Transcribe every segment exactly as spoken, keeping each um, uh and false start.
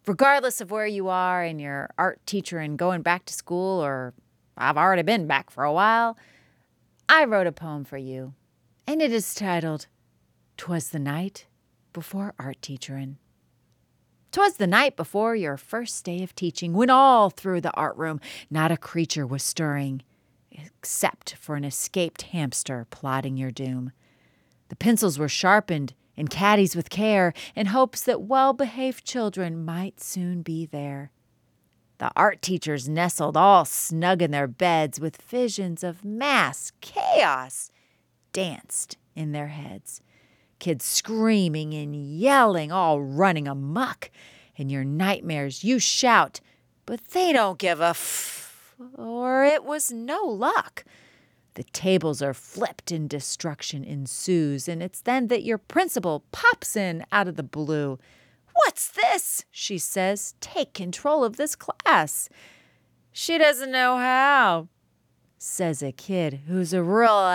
regardless of where you are in your art teacher and going back to school, or I've already been back for a while, I wrote a poem for you, and it is titled, "'Twas the Night Before Art Teacherin'." 'Twas the night before your first day of teaching, when all through the art room not a creature was stirring, except for an escaped hamster plotting your doom. The pencils were sharpened in caddies with care, in hopes that well-behaved children might soon be there. The art teachers nestled all snug in their beds, with visions of mass chaos danced in their heads. Kids screaming and yelling, all running amok. In your nightmares you shout, but they don't give a f, or it was no luck. The tables are flipped and destruction ensues, and it's then that your principal pops in out of the blue. "What's this?" she says. "Take control of this class." "She doesn't know how," says a kid who's a real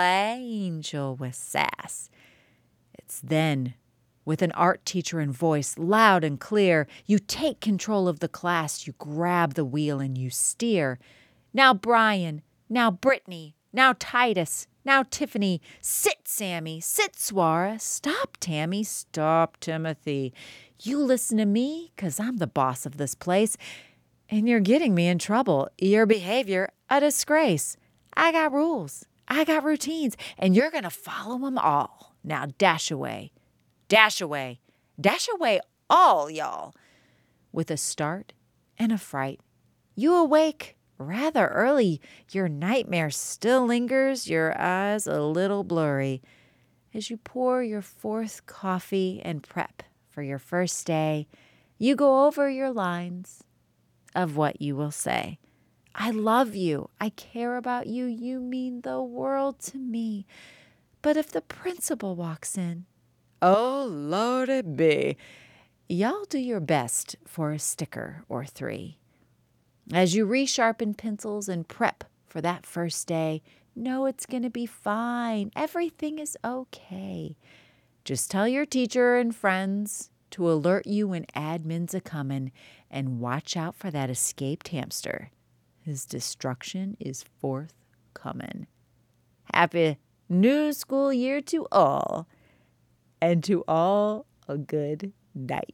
angel with sass. It's then, with an art teacher in voice loud and clear, you take control of the class, you grab the wheel and you steer. "Now Brian, now Brittany, now Titus, now Tiffany, sit Sammy, sit Swara, stop Tammy, stop Timothy. You listen to me, 'cause I'm the boss of this place, and you're getting me in trouble. Your behavior a disgrace. I got rules, I got routines, and you're gonna follow them all. Now dash away, dash away, dash away all, y'all." With a start and a fright, you awake rather early. Your nightmare still lingers, your eyes a little blurry. As you pour your fourth coffee and prep for your first day, you go over your lines of what you will say. "I love you. I care about you. You mean the world to me. But if the principal walks in, oh, Lordy be," y'all do your best for a sticker or three. As you resharpen pencils and prep for that first day, know it's going to be fine. Everything is okay. Just tell your teacher and friends to alert you when admin's a-comin', and watch out for that escaped hamster. His destruction is forthcomin'. Happy new school year to all, and to all a good night.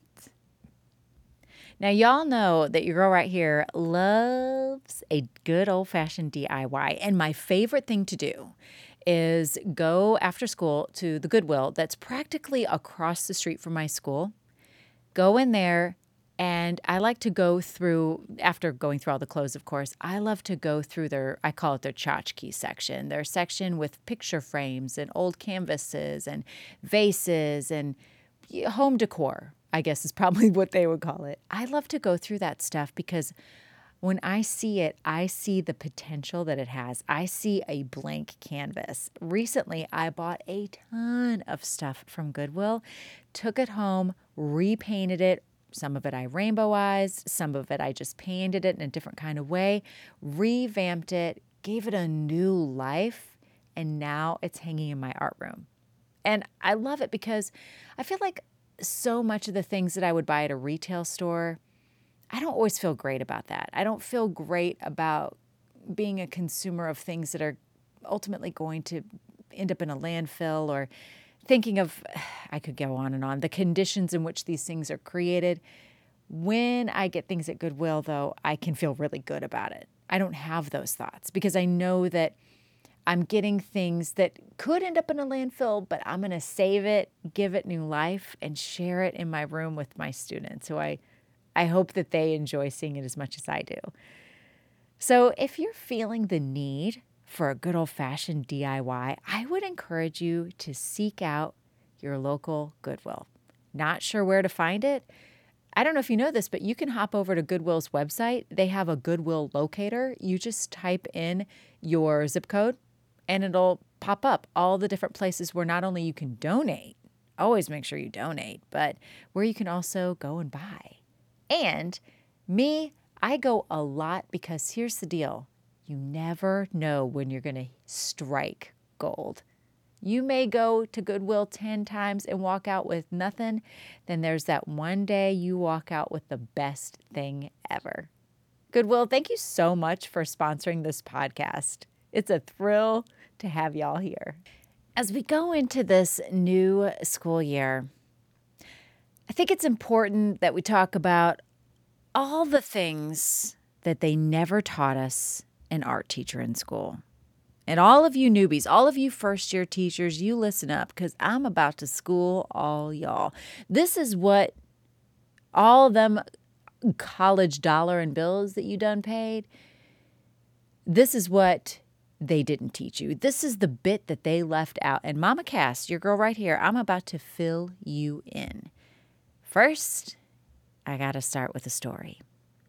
Now, y'all know that your girl right here loves a good old-fashioned D I Y, and my favorite thing to do is go after school to the Goodwill that's practically across the street from my school. Go in there, and I like to go through, after going through all the clothes, of course, I love to go through their, I call it their tchotchke section, their section with picture frames and old canvases and vases and home decor, I guess is probably what they would call it. I love to go through that stuff because when I see it, I see the potential that it has. I see a blank canvas. Recently, I bought a ton of stuff from Goodwill, took it home, repainted it. Some of it I rainbowized, some of it I just painted it in a different kind of way, revamped it, gave it a new life, and now it's hanging in my art room. And I love it because I feel like so much of the things that I would buy at a retail store, I don't always feel great about that. I don't feel great about being a consumer of things that are ultimately going to end up in a landfill, or thinking of, I could go on and on, the conditions in which these things are created. When I get things at Goodwill, though, I can feel really good about it. I don't have those thoughts because I know that I'm getting things that could end up in a landfill, but I'm going to save it, give it new life, and share it in my room with my students, who I, I hope that they enjoy seeing it as much as I do. So if you're feeling the need for a good old-fashioned D I Y, I would encourage you to seek out your local Goodwill. Not sure where to find it? I don't know if you know this, but you can hop over to Goodwill's website. They have a Goodwill locator. You just type in your zip code, and it'll pop up all the different places where not only you can donate, always make sure you donate, but where you can also go and buy. And me, I go a lot because here's the deal. You never know when you're going to strike gold. You may go to Goodwill ten times and walk out with nothing. Then there's that one day you walk out with the best thing ever. Goodwill, thank you so much for sponsoring this podcast. It's a thrill to have y'all here. As we go into this new school year, I think it's important that we talk about all the things that they never taught us in art teacher in school. And all of you newbies, all of you first-year teachers, you listen up because I'm about to school all y'all. This is what all them college dollar and bills that you done paid, this is what they didn't teach you. This is the bit that they left out. And Mama Cass, your girl right here, I'm about to fill you in. First, I got to start with a story.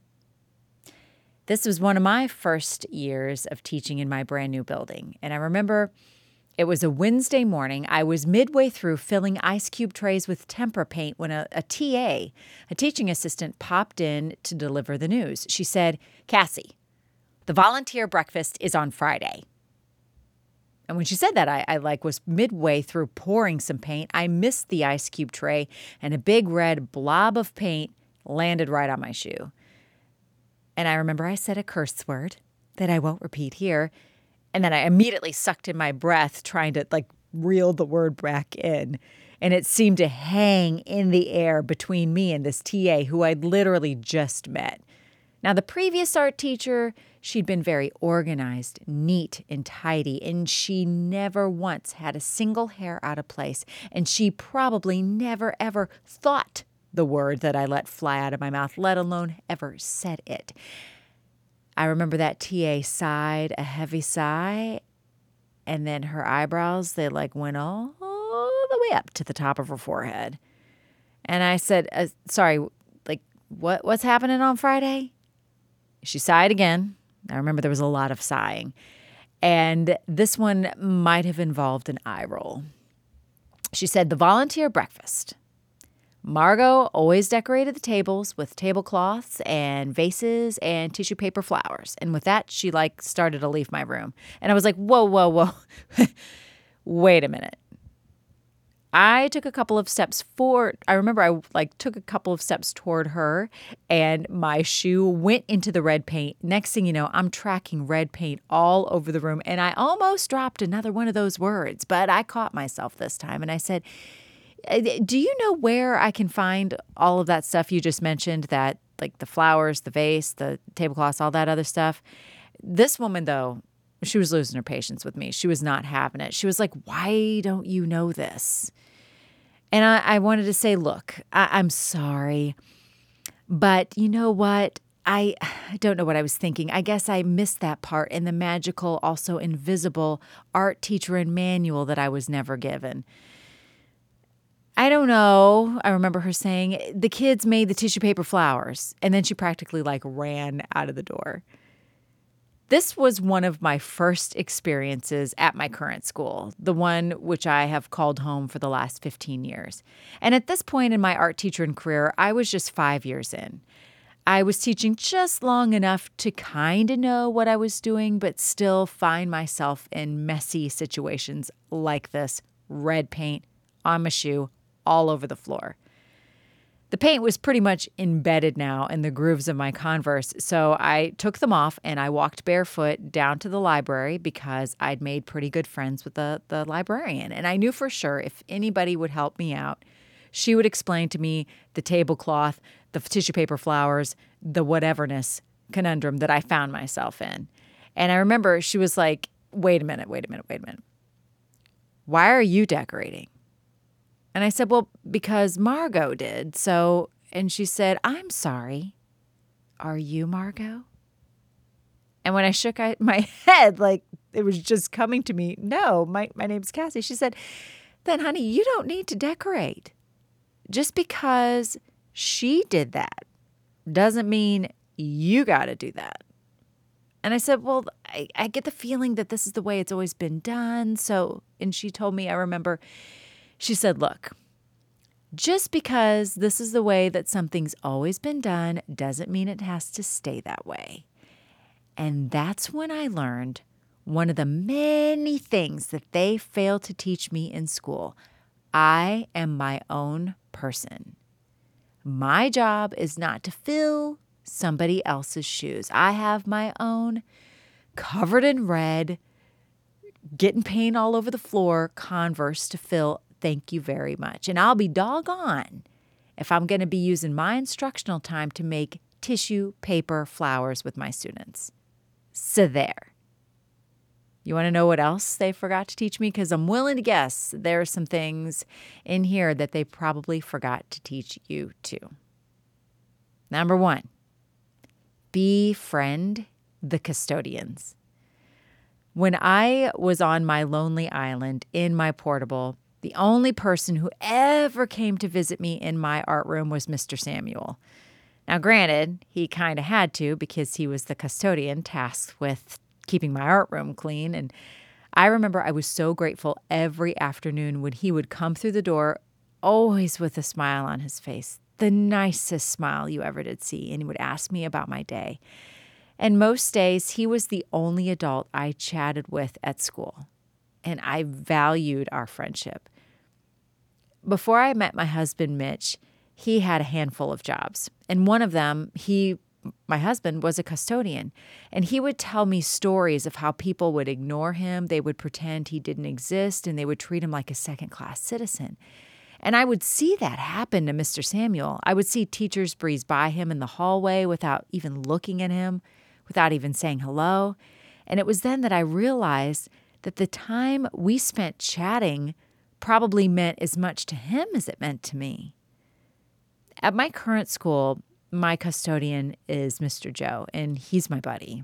This was one of my first years of teaching in my brand new building. And I remember it was a Wednesday morning. I was midway through filling ice cube trays with tempera paint when a, a T A, a teaching assistant, popped in to deliver the news. She said, "Cassie, the volunteer breakfast is on Friday." And when she said that, I, I like was midway through pouring some paint. I missed the ice cube tray, and a big red blob of paint landed right on my shoe. And I remember I said a curse word that I won't repeat here. And then I immediately sucked in my breath, trying to like reel the word back in. And it seemed to hang in the air between me and this T A who I'd literally just met. Now, the previous art teacher, she'd been very organized, neat, and tidy, and she never once had a single hair out of place. And she probably never, ever thought the word that I let fly out of my mouth, let alone ever said it. I remember that T A sighed a heavy sigh, and then her eyebrows, they like went all the way up to the top of her forehead. And I said, uh, sorry, like, what what's happening on Friday? She sighed again. I remember there was a lot of sighing. And this one might have involved an eye roll. She said, "The volunteer breakfast. Margot always decorated the tables with tablecloths and vases and tissue paper flowers." And with that, she like started to leave my room. And I was like, whoa, whoa, whoa. Wait a minute. I took a couple of steps forward. I remember I like took a couple of steps toward her, and my shoe went into the red paint. Next thing you know, I'm tracking red paint all over the room. And I almost dropped another one of those words, but I caught myself this time. And I said, "Do you know where I can find all of that stuff you just mentioned, that like the flowers, the vase, the tablecloths, all that other stuff?" This woman, though, she was losing her patience with me. She was not having it. She was like, "Why don't you know this?" And I, I wanted to say, look, I, I'm sorry, but you know what? I, I don't know what I was thinking. I guess I missed that part in the magical, also invisible art teacher and manual that I was never given. I don't know. I remember her saying, "The kids made the tissue paper flowers." And then she practically like ran out of the door. This was one of my first experiences at my current school, the one which I have called home for the last fifteen years. And at this point in my art teaching career, I was just five years in. I was teaching just long enough to kind of know what I was doing, but still find myself in messy situations like this: red paint on my shoe, all over the floor. The paint was pretty much embedded now in the grooves of my Converse, so I took them off and I walked barefoot down to the library because I'd made pretty good friends with the, the librarian. And I knew for sure if anybody would help me out, she would explain to me the tablecloth, the tissue paper flowers, the whateverness conundrum that I found myself in. And I remember she was like, wait a minute, wait a minute, wait a minute. Why are you decorating? And I said, well, because Margot did. So, and she said, I'm sorry. Are you Margot? And when I shook I, my head, like it was just coming to me, no, my, my name's Cassie. She said, then honey, you don't need to decorate. Just because she did that doesn't mean you got to do that. And I said, well, I, I get the feeling that this is the way it's always been done. So, and she told me, I remember, she said, look, just because this is the way that something's always been done doesn't mean it has to stay that way. And that's when I learned one of the many things that they failed to teach me in school. I am my own person. My job is not to fill somebody else's shoes. I have my own, covered in red, getting paint all over the floor, Converse to fill. Thank you very much. And I'll be doggone if I'm going to be using my instructional time to make tissue paper flowers with my students. So there. You want to know what else they forgot to teach me? Because I'm willing to guess there are some things in here that they probably forgot to teach you too. Number one, befriend the custodians. When I was on my lonely island in my portable, the only person who ever came to visit me in my art room was Mister Samuel. Now, granted, he kind of had to because he was the custodian tasked with keeping my art room clean. And I remember I was so grateful every afternoon when he would come through the door, always with a smile on his face, the nicest smile you ever did see, and he would ask me about my day. And most days, he was the only adult I chatted with at school, and I valued our friendship. Before I met my husband, Mitch, he had a handful of jobs, and one of them, he my husband was a custodian, and he would tell me stories of how people would ignore him, they would pretend he didn't exist, and they would treat him like a second-class citizen. And I would see that happen to Mister Samuel. I would see teachers breeze by him in the hallway without even looking at him, without even saying hello. And it was then that I realized that the time we spent chatting probably meant as much to him as it meant to me. At my current school, my custodian is Mister Joe, and he's my buddy.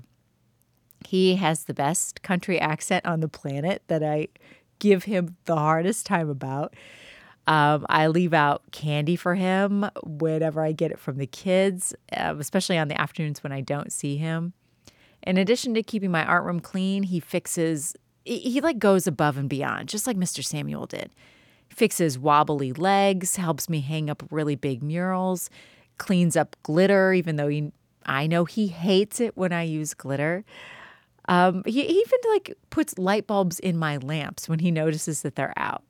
He has the best country accent on the planet that I give him the hardest time about. Um, I leave out candy for him whenever I get it from the kids, uh, especially on the afternoons when I don't see him. In addition to keeping my art room clean, he fixes, he, he like goes above and beyond, just like Mister Samuel did. He fixes wobbly legs, helps me hang up really big murals, cleans up glitter, even though he, I know he hates it when I use glitter. Um, he, he even like puts light bulbs in my lamps when he notices that they're out.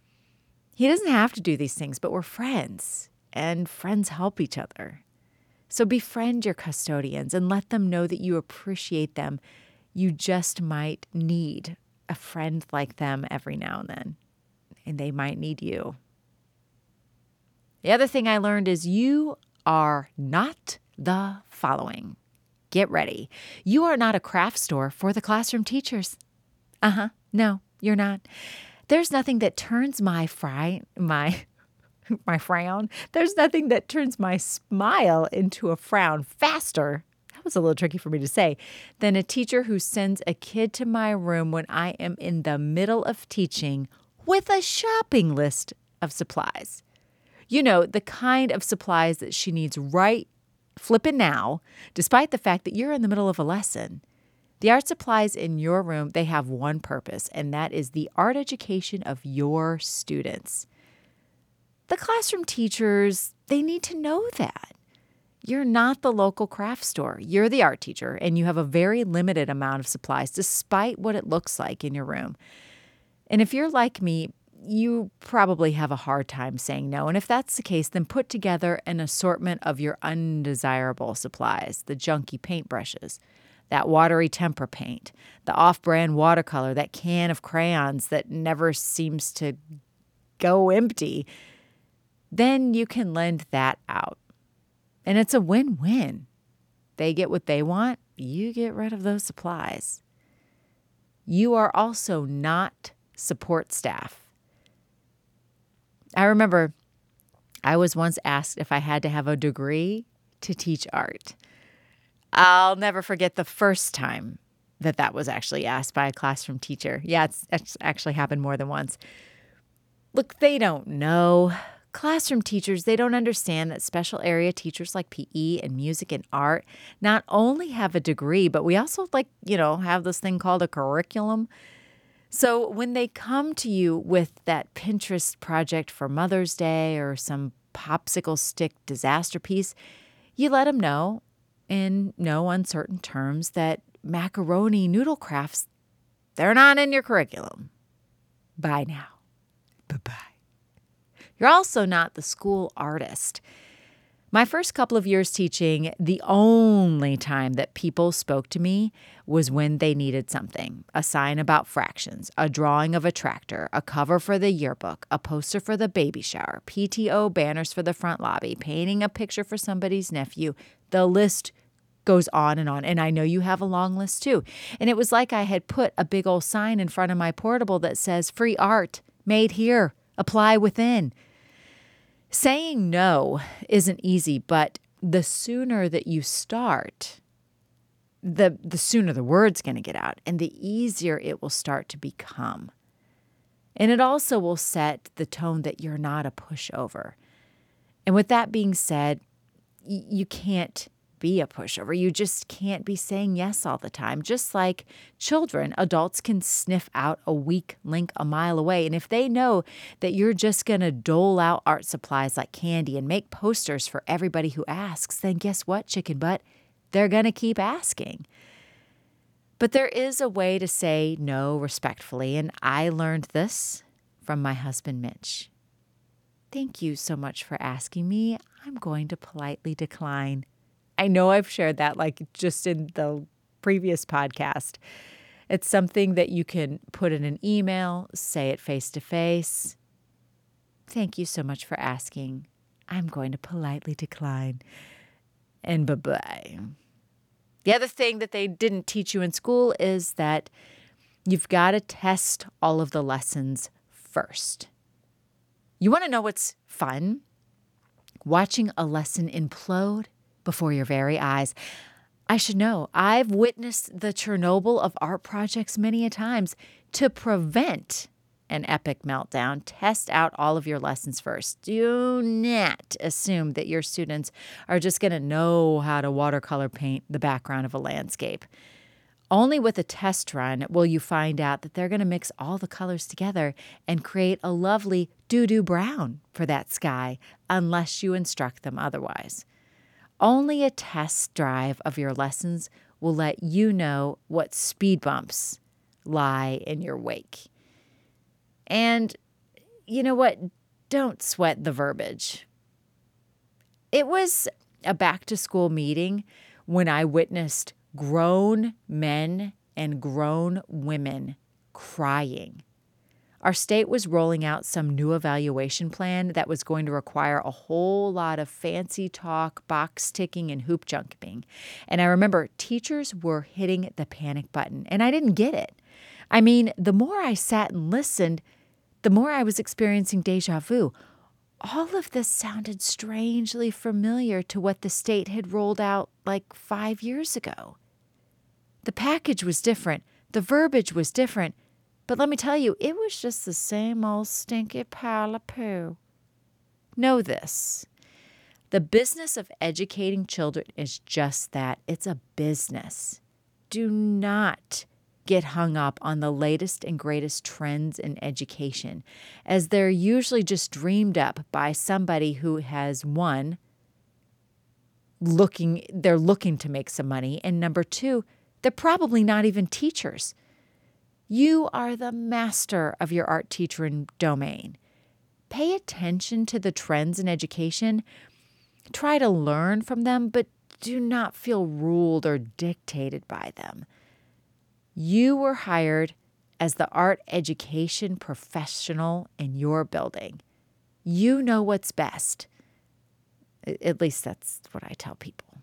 He doesn't have to do these things, but we're friends, and friends help each other. So befriend your custodians and let them know that you appreciate them. You just might need a friend like them every now and then, and they might need you. The other thing I learned is you are not the following. Get ready. You are not a craft store for the classroom teachers. Uh-huh. No, you're not. There's nothing that turns my fry, my, my frown. There's nothing that turns my smile into a frown faster. That was a little tricky for me to say. Than a teacher who sends a kid to my room when I am in the middle of teaching with a shopping list of supplies. You know, the kind of supplies that she needs right flippin' now, despite the fact that you're in the middle of a lesson. The art supplies in your room, they have one purpose, and that is the art education of your students. The classroom teachers, they need to know that. You're not the local craft store. You're the art teacher, and you have a very limited amount of supplies, despite what it looks like in your room. And if you're like me, you probably have a hard time saying no. And if that's the case, then put together an assortment of your undesirable supplies, the junky paintbrushes, that watery tempera paint, the off-brand watercolor, that can of crayons that never seems to go empty. Then you can lend that out. And it's a win-win. They get what they want, you get rid of those supplies. You are also not support staff. I remember I was once asked if I had to have a degree to teach art. I'll never forget the first time that that was actually asked by a classroom teacher. Yeah, it's, it's actually happened more than once. Look, they don't know. Classroom teachers, they don't understand that special area teachers like P E and music and art not only have a degree, but we also like, you know, have this thing called a curriculum. So when they come to you with that Pinterest project for Mother's Day or some popsicle stick disaster piece, you let them know in no uncertain terms that macaroni noodle crafts, They're not in your curriculum. Bye now. Bye-bye. You're also not the school artist. My first couple of years teaching, the only time that people spoke to me was when they needed something. A sign about fractions, a drawing of a tractor, a cover for the yearbook, a poster for the baby shower, P T O banners for the front lobby, painting a picture for somebody's nephew. The list goes on and on. And I know you have a long list too. And it was like I had put a big old sign in front of my portable that says, free art, made here, apply within. Saying no isn't easy, but the sooner that you start, the the sooner the word's going to get out, and the easier it will start to become. And it also will set the tone that you're not a pushover. And with that being said, y- you can't be a pushover. You just can't be saying yes all the time. Just like children, adults can sniff out a weak link a mile away. And if they know that you're just going to dole out art supplies like candy and make posters for everybody who asks, then guess what, chicken butt? They're going to keep asking. But there is a way to say no respectfully, and I learned this from my husband, Mitch. Thank you so much for asking me. I'm going to politely decline. I know I've shared that like just in the previous podcast. It's something that you can put in an email, say it face to face. Thank you so much for asking. I'm going to politely decline. And bye-bye. The other thing that they didn't teach you in school is that you've got to test all of the lessons first. You want to know what's fun? Watching a lesson implode before your very eyes. I should know, I've witnessed the Chernobyl of art projects many a times. To prevent an epic meltdown, test out all of your lessons first. Do not assume that your students are just going to know how to watercolor paint the background of a landscape. Only with a test run will you find out that they're going to mix all the colors together and create a lovely doo-doo brown for that sky, unless you instruct them otherwise. Only a test drive of your lessons will let you know what speed bumps lie in your wake. And you know what? Don't sweat the verbiage. It was a back-to-school meeting when I witnessed grown men and grown women crying. Our state was rolling out some new evaluation plan that was going to require a whole lot of fancy talk, box ticking, and hoop jumping. And I remember teachers were hitting the panic button, and I didn't get it. I mean, the more I sat and listened, the more I was experiencing deja vu. All of this sounded strangely familiar to what the state had rolled out like five years ago. The package was different. The verbiage was different. But let me tell you, it was just the same old stinky pile of poo. Know this. The business of educating children is just that. It's a business. Do not get hung up on the latest and greatest trends in education, as they're usually just dreamed up by somebody who has, one, looking, they're looking to make some money, and number two, they're probably not even teachers. You are the master of your art teacher domain. Pay attention to the trends in education. Try to learn from them, but do not feel ruled or dictated by them. You were hired as the art education professional in your building. You know what's best. At least that's what I tell people.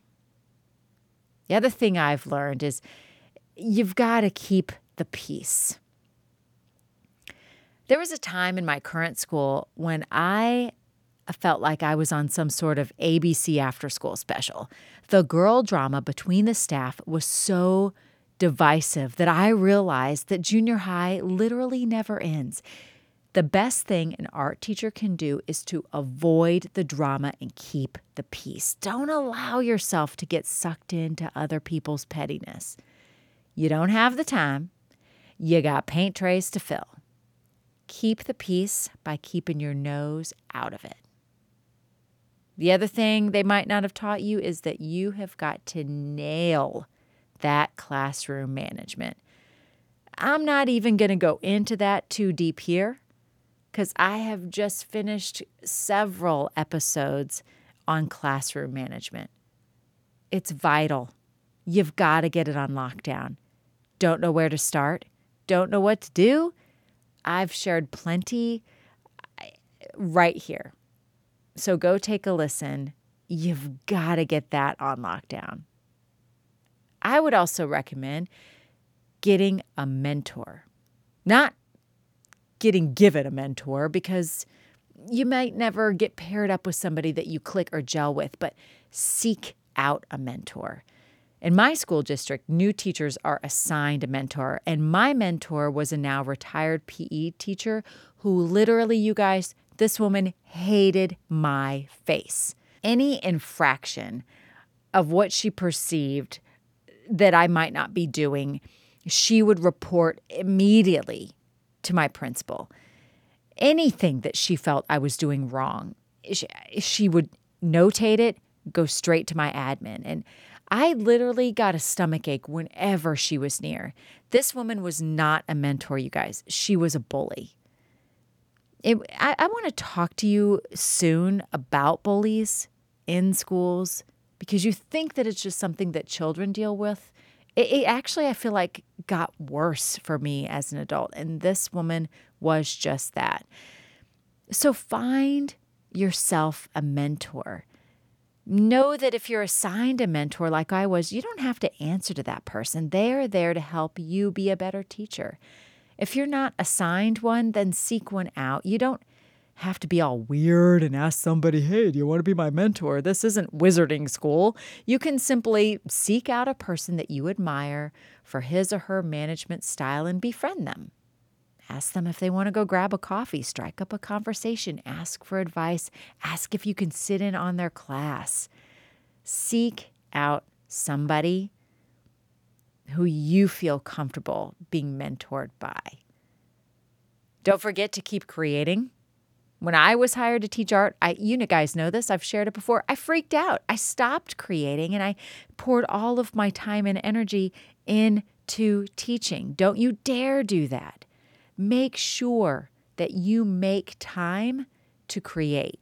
The other thing I've learned is you've got to keep the peace. There was a time in my current school when I felt like I was on some sort of A B C after school special. The girl drama between the staff was so divisive that I realized that junior high literally never ends. The best thing an art teacher can do is to avoid the drama and keep the peace. Don't allow yourself to get sucked into other people's pettiness. You don't have the time. You got paint trays to fill. Keep the peace by keeping your nose out of it. The other thing they might not have taught you is that you have got to nail that classroom management. I'm not even going to go into that too deep here because I have just finished several episodes on classroom management. It's vital. You've got to get it on lockdown. Don't know where to start? Don't know what to do? I've shared plenty right here. So go take a listen. You've got to get that on lockdown. I would also recommend getting a mentor. Not getting given a mentor, because you might never get paired up with somebody that you click or gel with, but seek out a mentor. In my school district, new teachers are assigned a mentor, and my mentor was a now retired P E teacher who literally, you guys, this woman hated my face. Any infraction of what she perceived that I might not be doing, she would report immediately to my principal. Anything that she felt I was doing wrong, she, she would notate it, go straight to my admin. And I literally got a stomachache whenever she was near. This woman was not a mentor, you guys. She was a bully. It, I, I want to talk to you soon about bullies in schools, because you think that it's just something that children deal with. It, it actually, I feel like, got worse for me as an adult, and this woman was just that. So find yourself a mentor. Know that if you're assigned a mentor like I was, you don't have to answer to that person. They are there to help you be a better teacher. If you're not assigned one, then seek one out. You don't have to be all weird and ask somebody, hey, do you want to be my mentor? This isn't wizarding school. You can simply seek out a person that you admire for his or her management style and befriend them. Ask them if they want to go grab a coffee, strike up a conversation, ask for advice, ask if you can sit in on their class. Seek out somebody who you feel comfortable being mentored by. Don't forget to keep creating. When I was hired to teach art, I, you guys know this, I've shared it before, I freaked out. I stopped creating and I poured all of my time and energy into teaching. Don't you dare do that. Make sure that you make time to create.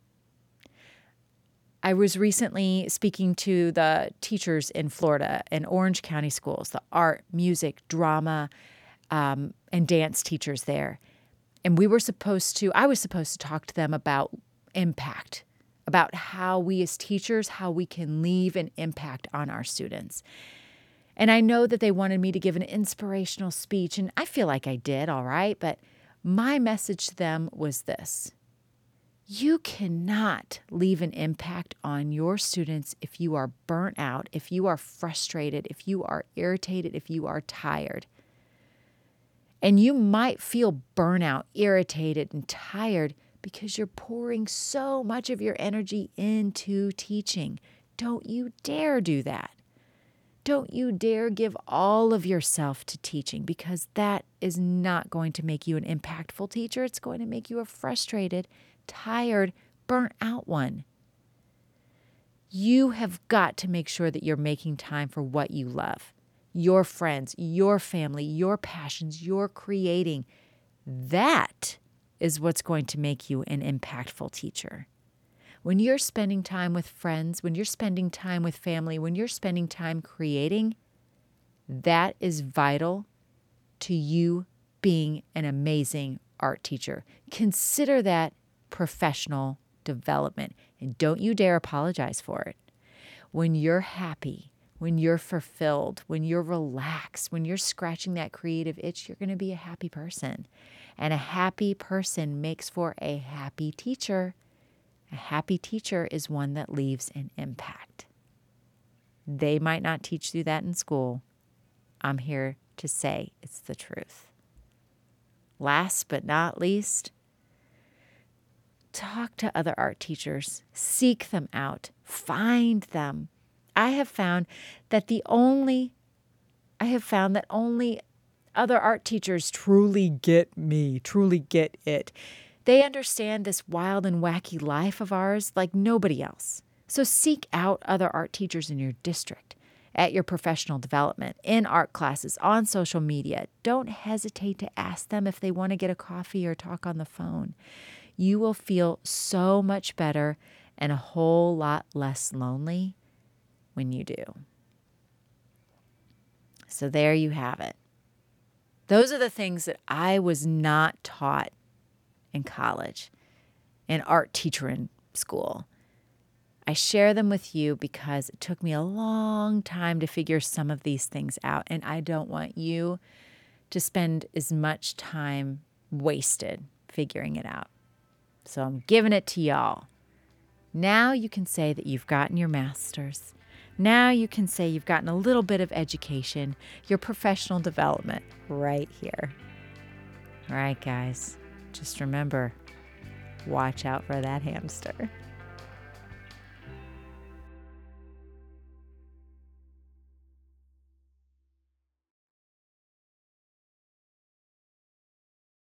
I was recently speaking to the teachers in Florida in Orange County schools, the art, music, drama, um, and dance teachers there. And we were supposed to, I was supposed to talk to them about impact, about how we as teachers, how we can leave an impact on our students. And I know that they wanted me to give an inspirational speech, and I feel like I did, all right, but my message to them was this. You cannot leave an impact on your students if you are burnt out, if you are frustrated, if you are irritated, if you are tired. And you might feel burnout, irritated, and tired because you're pouring so much of your energy into teaching. Don't you dare do that. Don't you dare give all of yourself to teaching, because that is not going to make you an impactful teacher. It's going to make you a frustrated, tired, burnt out one. You have got to make sure that you're making time for what you love. Your friends, your family, your passions, your creating. That is what's going to make you an impactful teacher. When you're spending time with friends, when you're spending time with family, when you're spending time creating, that is vital to you being an amazing art teacher. Consider that professional development, and don't you dare apologize for it. When you're happy, when you're fulfilled, when you're relaxed, when you're scratching that creative itch, you're going to be a happy person. And a happy person makes for a happy teacher. A happy teacher is one that leaves an impact. They might not teach you that in school. I'm here to say it's the truth. Last but not least, talk to other art teachers. Seek them out. Find them. I have found that the only, I have found that only other art teachers truly get me, truly get it. They understand this wild and wacky life of ours like nobody else. So seek out other art teachers in your district at your professional development, in art classes, on social media, don't hesitate to ask them if they want to get a coffee or talk on the phone. You will feel so much better and a whole lot less lonely when you do. So there you have it. Those are the things that I was not taught in college, in art teacher in school. I share them with you because it took me a long time to figure some of these things out, and I don't want you to spend as much time wasted figuring it out. So I'm giving it to y'all. Now you can say that you've gotten your master's. Now you can say you've gotten a little bit of education, your professional development right here. All right, guys, just remember, watch out for that hamster.